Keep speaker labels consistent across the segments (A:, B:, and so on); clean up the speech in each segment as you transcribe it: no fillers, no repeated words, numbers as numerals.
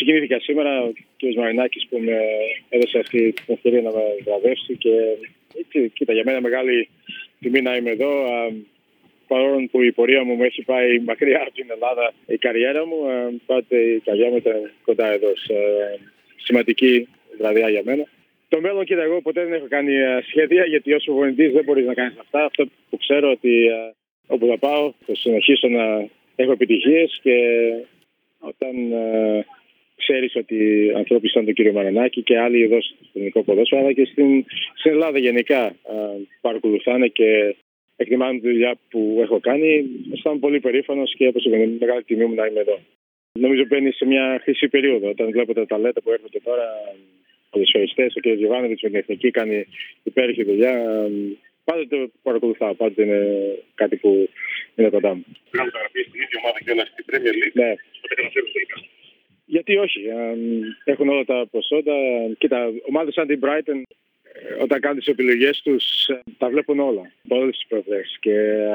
A: Συγκινήθηκα σήμερα ο κ. Μαρινάκης που με έδωσε αυτή την ευκαιρία να με βραβεύσει και κοίτα, για μένα μεγάλη τιμή να είμαι εδώ. Παρόλο που η πορεία μου έχει πάει μακριά από την Ελλάδα, η καριέρα μου, πάντοτε η καριέρα μου ήταν κοντά εδώ. Σημαντική βραδιά για μένα. Το μέλλον, κοίτα, εγώ ποτέ δεν έχω κάνει σχέδια, γιατί ως προπονητής δεν μπορείς να κάνεις αυτά. Αυτό που ξέρω ότι όπου θα πάω θα συνεχίσω να έχω επιτυχίες και όταν ξέρεις ότι ανθρώποι σαν τον κύριο Μαρινάκη και άλλοι εδώ στο ελληνικό ποδόσφαιρο αλλά και στην Ελλάδα γενικά παρακολουθάνε και εκτιμάνε τη δουλειά που έχω κάνει, αισθάνομαι πολύ περήφανος και όπως είπα, είναι μεγάλη τιμή μου να είμαι εδώ. Νομίζω μπαίνει σε μια χρυσή περίοδο όταν βλέπω τα ταλέντα που έρχονται τώρα. Ποδοσφαιριστές, ο κ. Γιωβάνοβιτς με την εθνική κάνει υπέροχη δουλειά. Πάντοτε το παρακολουθάω, πάντοτε είναι κάτι που είναι κοντά μου.
B: Πρέπει να μεταγραφεί στην ίδια ομάδα και όλα στην Premier League.
A: Ναι.
B: Πότε καταφέρουν τελικά.
A: Γιατί όχι, έχουν όλα τα προσόντα. Κοίτα, ομάδες σαν την Brighton, όταν κάνουν τις επιλογές τους, τα βλέπουν όλα. Όλες τις προβλέψεις. Και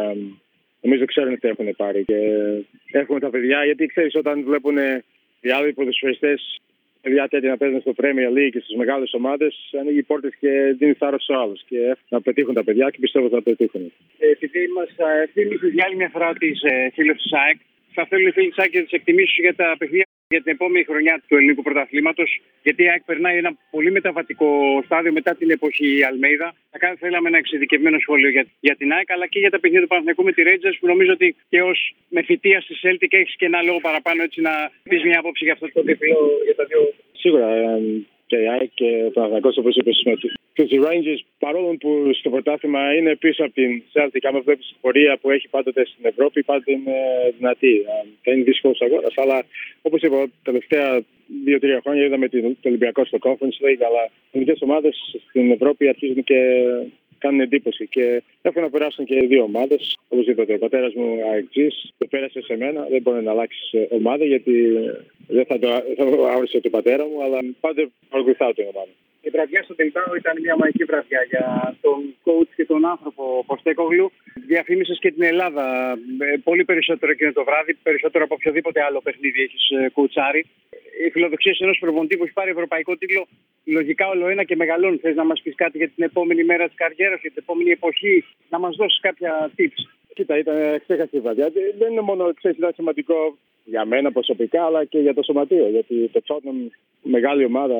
A: νομίζω ξέρουν τι έχουν πάρει. Και έχουν τα παιδιά, γιατί ξέρεις, όταν βλέπουν οι άλλοι ποδοσφαιριστές παιδιά τέτοια να παίζουν στο Premier League και στις μεγάλες ομάδες, ανοίγει πόρτες και δίνει θάρρος στους άλλους. Και να πετύχουν τα παιδιά και πιστεύω ότι θα πετύχουν.
C: Επειδή μας θύμισες για άλλη μια φορά τις φίλες του ΣΑΕΚ, θα θέλουν οι φίλοι του ΣΑΕΚ και τις εκτιμήσεις για τα παιχνίδια για την επόμενη χρονιά του ελληνικού πρωταθλήματος. Γιατί η ΑΕΚ περνάει ένα πολύ μεταβατικό στάδιο μετά την εποχή Αλμέιδα. Θα θέλαμε ένα εξειδικευμένο σχόλιο για την ΑΕΚ, αλλά και για τα παιχνίδια του Παναθηναϊκού με τη Rangers, που νομίζω ότι και ως με θητεία στη Celtic έχεις και ένα λόγο παραπάνω έτσι να πεις μια άποψη για αυτό το διπλό, για τα δύο.
A: Σίγουρα και η ΑΕΚ και ο Παναθηναϊκός, όπως είπες, και οι Rangers, παρόλο που στο πρωτάθλημα είναι πίσω από την Celtic, άμα βλέπεις την πορεία που έχει πάντοτε στην Ευρώπη, πάντοτε είναι δυνατή. Θα είναι δύσκολος αγώνας, αλλά όπως είπα, τα τελευταία 2-3 χρόνια είδαμε το Ολυμπιακό στο Conference League, αλλά οι ελληνικές ομάδες στην Ευρώπη αρχίζουν και κάνουν εντύπωση και έχουν να περάσουν και οι δύο ομάδες. Όπως είπατε, ο πατέρας μου αεξής, το πέρασε σε μένα. Δεν μπορεί να αλλάξει ομάδα γιατί δεν θα το άφησε τον πατέρα μου, αλλά πάντα παρακολουθάω την ομάδα.
C: Η βραδιά στο Τελτάο ήταν μια μαγική βραδιά για τον coach και τον άνθρωπο Ποστέκογλου. Διαφήμισες και την Ελλάδα πολύ περισσότερο εκείνο το βράδυ, περισσότερο από οποιοδήποτε άλλο παιχνίδι έχεις κουτσάρει. Οι φιλοδοξίες ενός προπονητή που έχει πάρει ευρωπαϊκό τίτλο, λογικά όλο ένα και μεγαλώνει. Θες να μας πεις κάτι για την επόμενη μέρα της καριέρας, για την επόμενη εποχή, να μας δώσεις κάποια tips?
A: Κοίτα, ήταν ξέχαστη βραδιά. Δεν είναι μόνο ήταν σημαντικό για μένα προσωπικά, αλλά και για το σωματείο. Γιατί το Tottenham, μεγάλη ομάδα,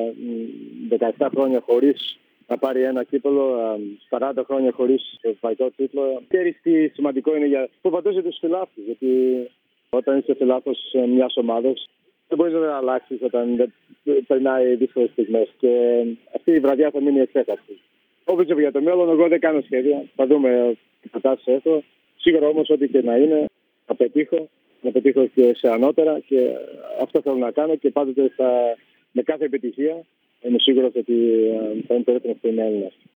A: 17 χρόνια χωρίς να πάρει ένα κύπελλο, 40 χρόνια χωρίς ευρωπαϊκό τίτλο. Ξέρεις τι σημαντικό είναι για προπαντός για τους φιλάθλους. Γιατί όταν είσαι φιλάθλος μιας ομάδας, δεν μπορείς να αλλάξεις όταν περνάει δύσκολες στιγμές. Και αυτή η βραδιά θα μείνει εξέχαστη. Όπως για το μέλλον, εγώ δεν κάνω σχέδια. Θα δούμε τι προτάσεις έχω. Σίγουρα όμως, ό,τι και να είναι, θα πετύχω. Να πετύχω και σε ανώτερα και αυτό θέλω να κάνω και πάντοτε με κάθε επιτυχία είμαι σίγουρος ότι θα είναι περίπτωση που είναι Έλληνας.